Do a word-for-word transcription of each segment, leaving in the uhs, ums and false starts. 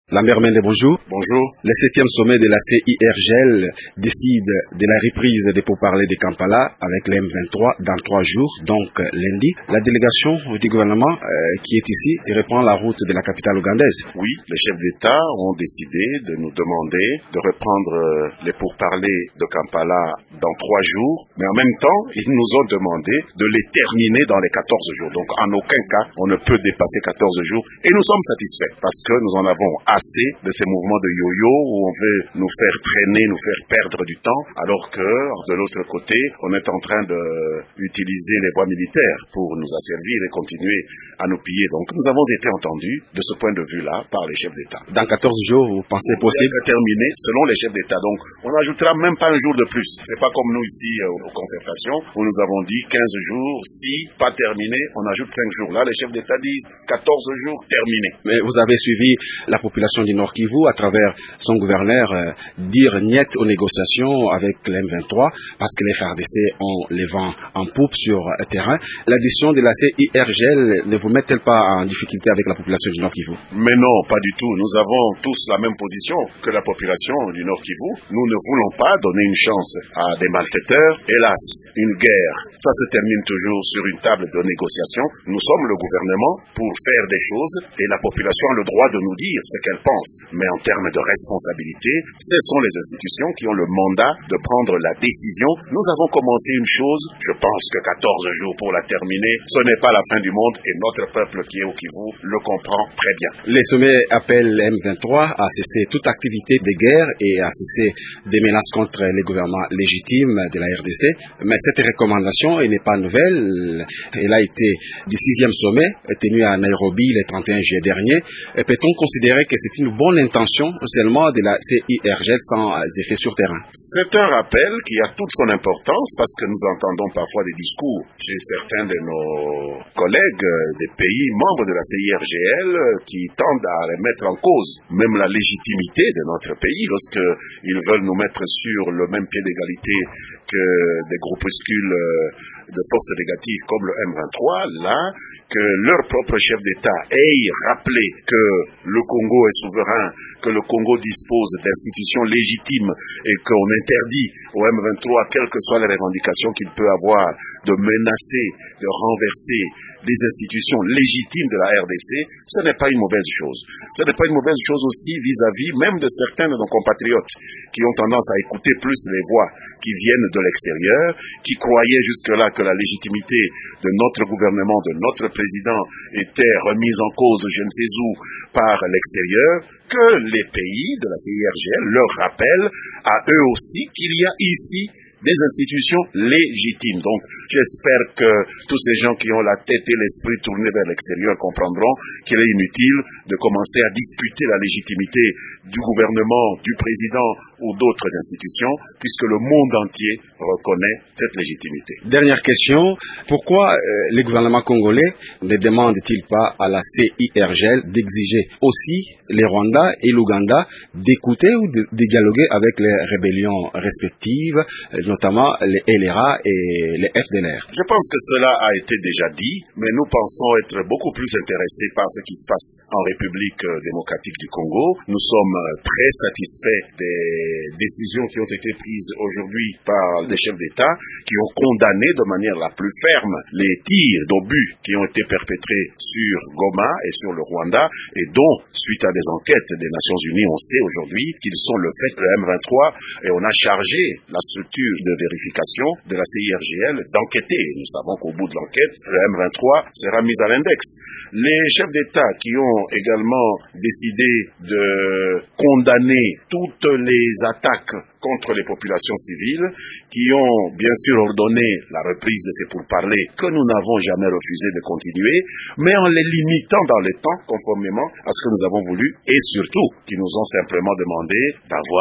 Lambert Mende, bonjour. Bonjour. Le septième sommet de la C I R G L décide de la reprise des pourparlers de Kampala avec l'M vingt-trois dans trois jours, donc lundi. La délégation du gouvernement euh, qui est ici reprend la route de la capitale ougandaise. Oui, les chefs d'État ont décidé de nous demander de reprendre les pourparlers de Kampala dans trois jours, mais en même temps, ils nous ont demandé de les terminer dans les quatorze jours. Donc en aucun cas, on ne peut dépasser quatorze jours et nous sommes satisfaits parce que nous en avons assez de ces mouvements de yo-yo où on veut nous faire traîner, nous faire perdre du temps, alors que de l'autre côté, on est en train d'utiliser les voies militaires pour nous asservir et continuer à nous piller. Donc nous avons été entendus de ce point de vue-là par les chefs d'État. Dans quatorze jours, vous pensez possible? Terminé selon les chefs d'État. Donc on n'ajoutera même pas un jour de plus. C'est pas comme nous ici euh, aux concertations où nous avons dit quinze jours, si pas terminé, on ajoute cinq jours. Là, les chefs d'État disent quatorze jours terminés. Mais vous avez suivi la population du Nord Kivu à travers son gouverneur euh, dire niet aux négociations avec l'M vingt-trois parce que les R D C ont les vents en poupe sur le terrain. L'addition de la C I R G L ne vous met-elle pas en difficulté avec la population du Nord Kivu? Mais non, pas du tout. Nous avons tous la même position que la population du Nord Kivu. Nous ne voulons pas donner une chance à des malfaiteurs. Hélas, une guerre, ça se termine toujours sur une table de négociation. Nous sommes le gouvernement pour faire des choses et la population a le droit de nous dire ce qu'elle pense. Mais en termes de responsabilité, ce sont les institutions qui ont le mandat de prendre la décision. Nous avons commencé une chose, je pense que quatorze jours pour la terminer, ce n'est pas la fin du monde et notre peuple qui est au Kivu le comprend très bien. Les sommets appellent l'M vingt-trois à cesser toute activité de guerre et à cesser des menaces contre les gouvernements légitimes de la R D C. Mais cette recommandation n'est pas nouvelle. Elle a été du sixième sommet tenu à Nairobi le trente et un juillet dernier. Peut-on considérer que c'est une bonne intention seulement de la C I R G L sans effet sur terrain? C'est un rappel qui a toute son importance parce que nous entendons parfois des discours chez certains de nos collègues des pays membres de la C I R G L qui tendent à remettre en cause même la légitimité de notre pays lorsqu'ils veulent nous mettre sur le même pied d'égalité que des groupuscules de forces négatives comme le M vingt-trois, là, que leur propre chef d'État ait rappelé que le Congo est souverain, que le Congo dispose d'institutions légitimes et qu'on interdit au M vingt-trois, quelles que soient les revendications qu'il peut avoir, de menacer, de renverser des institutions légitimes de la R D C, ce n'est pas une mauvaise chose. Ce n'est pas une mauvaise chose aussi vis-à-vis même de certains de nos compatriotes qui ont tendance à écouter plus les voix qui viennent de l'extérieur, qui croyaient jusque-là que la légitimité de notre gouvernement, de notre président était remise en cause je ne sais où par l'extérieur, que les pays de la C I R G L leur rappellent à eux aussi qu'il y a ici des institutions légitimes. Donc, j'espère que tous ces gens qui ont la tête et l'esprit tournés vers l'extérieur comprendront qu'il est inutile de commencer à discuter la légitimité du gouvernement, du président ou d'autres institutions, puisque le monde entier reconnaît cette légitimité. Dernière question, pourquoi euh, le gouvernement congolais ne demande-t-il pas à la C I R G L d'exiger aussi les Rwanda et l'Ouganda d'écouter ou de, de dialoguer avec les rébellions respectives, notamment les L R A et les F D L R? Je pense que cela a été déjà dit, mais nous pensons être beaucoup plus intéressés par ce qui se passe en République démocratique du Congo. Nous sommes très satisfaits des décisions qui ont été prises aujourd'hui par des chefs d'État qui ont condamné de manière la plus ferme les tirs d'obus qui ont été perpétrés sur Goma et sur le Rwanda et dont, suite à des enquêtes des Nations Unies, on sait aujourd'hui qu'ils sont le fait de M vingt-trois et on a chargé la structure de vérification de la C I R G L d'enquêter. Nous savons qu'au bout de l'enquête, le M vingt-trois sera mis à l'index. Les chefs d'État qui ont également décidé de condamner toutes les attaques contre les populations civiles, qui ont bien sûr ordonné la reprise de ces pourparlers que nous n'avons jamais refusé de continuer, mais en les limitant dans le temps conformément à ce que nous avons voulu et surtout qui nous ont simplement demandé d'avoir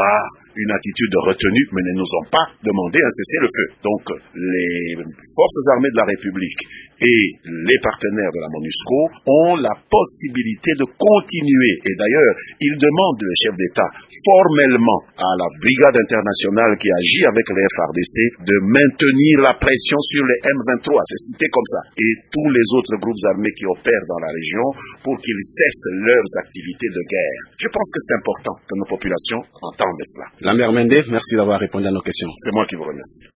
une attitude de retenue, mais ne nous ont pas demandé un cessez-le-feu. Donc, les forces armées de la République et les partenaires de la MONUSCO ont la possibilité de continuer. Et d'ailleurs, ils demandent, le chef d'État, formellement à la brigade internationale qui agit avec les F A R D C de maintenir la pression sur les M vingt-trois, c'est cité comme ça, et tous les autres groupes armés qui opèrent dans la région pour qu'ils cessent leurs activités de guerre. Je pense que c'est important que nos populations entendent cela. Lambert Mende, merci d'avoir répondu à nos questions. C'est moi qui vous remercie.